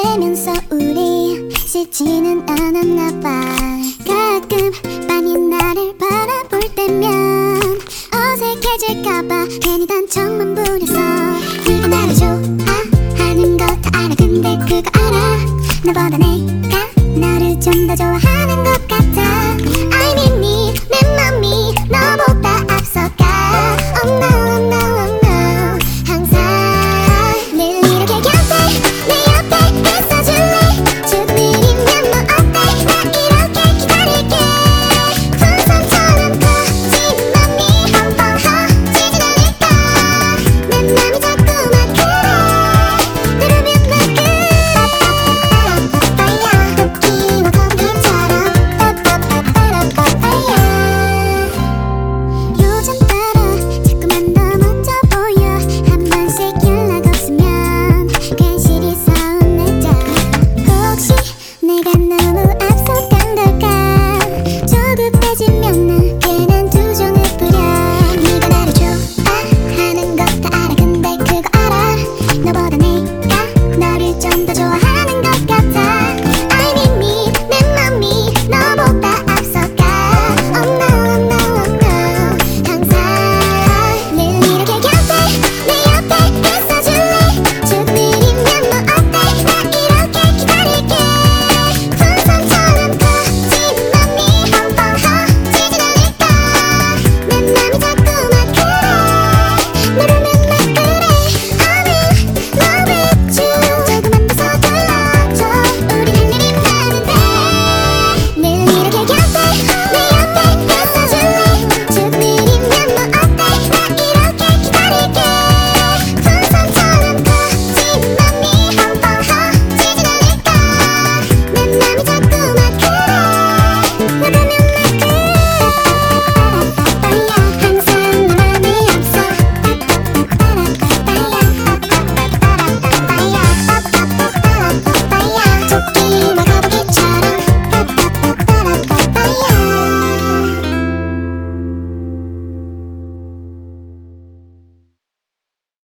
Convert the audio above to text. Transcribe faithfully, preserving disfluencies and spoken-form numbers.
되면서 우리 싫지는 않았나 봐. 가끔 많이 나를 바라볼 때면 어색해질까봐 괜히 단청만 부려서 네가 나를 좋아하는 거 다 알아. 근데 그거 알아? 나보다 내가 너를 좀 더 좋아하는